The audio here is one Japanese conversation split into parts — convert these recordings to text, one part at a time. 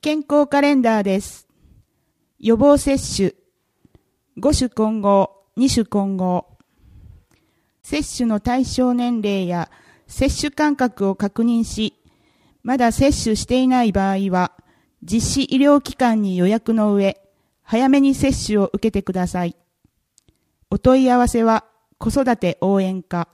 健康カレンダーです。予防接種、5種混合、2種混合。接種の対象年齢や接種間隔を確認し、まだ接種していない場合は、実施医療機関に予約の上、早めに接種を受けてください。お問い合わせは、子育て応援課。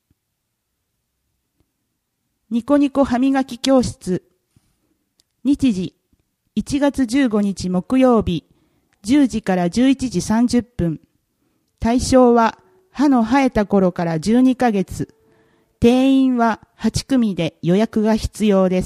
ニコニコ歯磨き教室。日時、1月15日木曜日、10時から11時30分。対象は、歯の生えた頃から12ヶ月。定員は8組で予約が必要です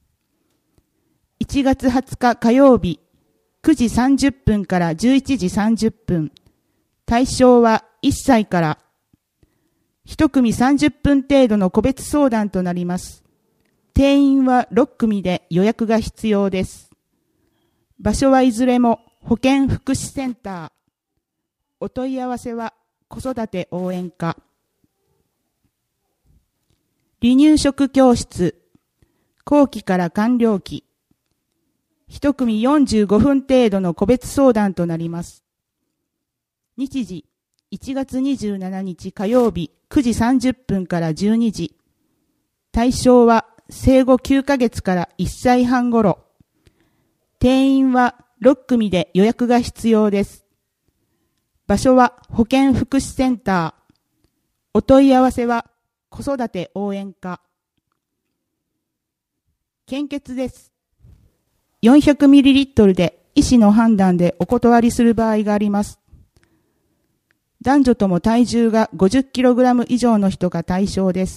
。1月20日火曜日、9時30分から11時30分。対象は1歳から。1組30分程度の個別相談となります。定員は6組で予約が必要です。場所はいずれも保健福祉センター。お問い合わせは子育て応援課。離乳食教室。後期から完了期。1組45分程度の個別相談となります。日時、1月27日火曜日9時30分から12時。対象は生後9ヶ月から1歳半頃。定員は6組で予約が必要です。場所は保健福祉センター。お問い合わせは子育て応援課。献血です。400ml で医師の判断でお断りする場合があります。男女とも体重が 50kg 以上の人が対象です。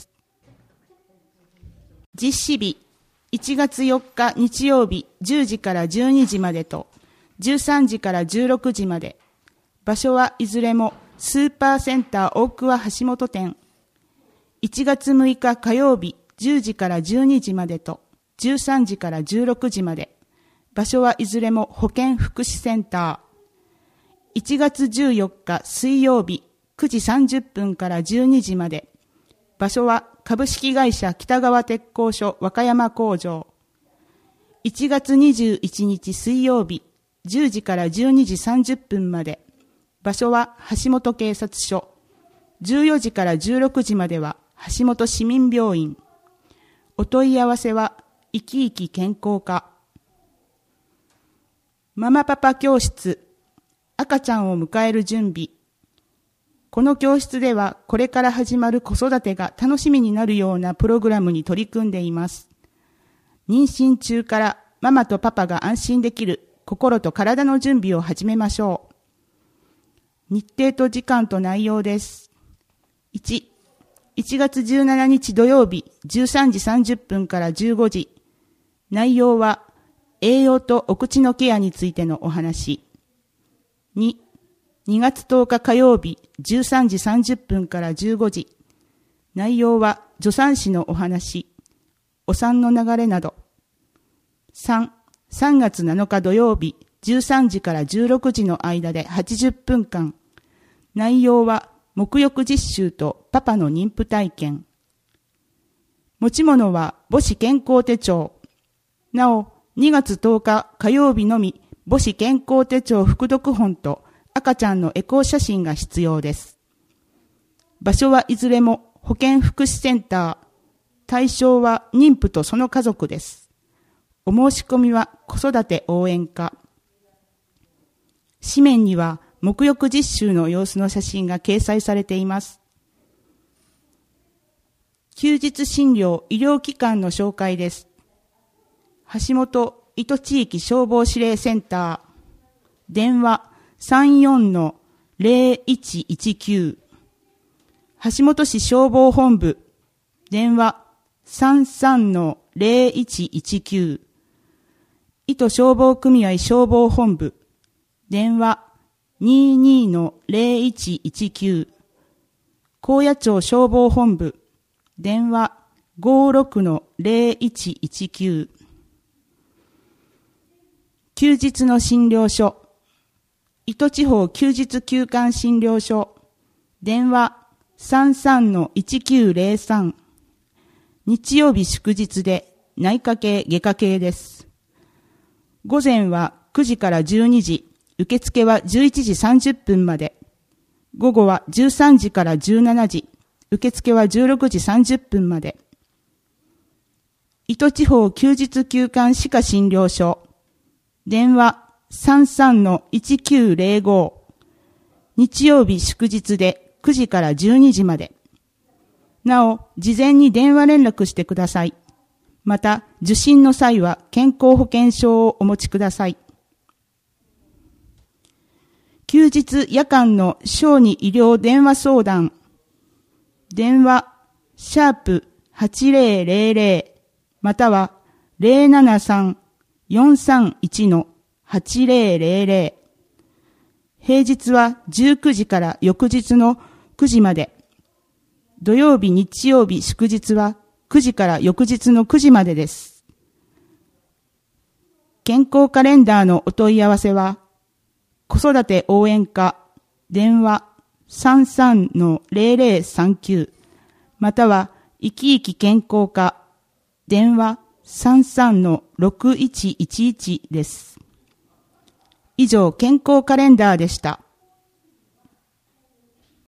実施日、1月4日日曜日10時から12時までと、13時から16時まで。場所はいずれもスーパーセンター大桑橋本店。1月6日火曜日10時から12時までと、13時から16時まで。場所はいずれも保健福祉センター。1月14日水曜日9時30分から12時まで。場所は株式会社北川鉄工所和歌山工場。1月21日水曜日10時から12時30分まで。場所は橋本警察署。14時から16時までは橋本市民病院。お問い合わせは生き生き健康課。ママパパ教室。赤ちゃんを迎える準備。この教室ではこれから始まる子育てが楽しみになるようなプログラムに取り組んでいます。妊娠中からママとパパが安心できる心と体の準備を始めましょう。日程と時間と内容です。1、1月17日土曜日13時30分から15時。内容は栄養とお口のケアについてのお話。2、2月10日火曜日13時30分から15時。内容は助産師のお話、お産の流れなど。3、3月7日土曜日13時から16時の間で80分間。内容は沐浴実習とパパの妊婦体験。持ち物は母子健康手帳。なお、2月10日火曜日のみ母子健康手帳副読本と赤ちゃんのエコー写真が必要です。場所はいずれも保健福祉センター。対象は妊婦とその家族です。お申し込みは子育て応援課。紙面には沐浴実習の様子の写真が掲載されています。休日診療医療機関の紹介です。橋本糸地域消防指令センター。電話 34-0119。橋本市消防本部。電話 33-0119。糸消防組合消防本部。電話 22-0119。高野町消防本部。電話 56-0119。休日の診療所。糸地方休日休館診療所。電話 33-1903。日曜日祝日で内科系外科系です。 午前は9時から12時、受付は11時30分まで。午後は13時から17時、受付は16時30分まで。糸地方休日休館歯科診療所。電話 33-1905。日曜日祝日で9時から12時まで。なお、事前に電話連絡してください。また、受診の際は健康保険証をお持ちください。休日夜間の小児医療電話相談。電話、#8000または 073-431-8000。平日は19時から翌日の9時まで。土曜日、日曜日、祝日は9時から翌日の9時までです。健康カレンダーのお問い合わせは、子育て応援課、電話 33-0039 または生き生き健康課、電話 33-6111 です。以上、健康カレンダーでした。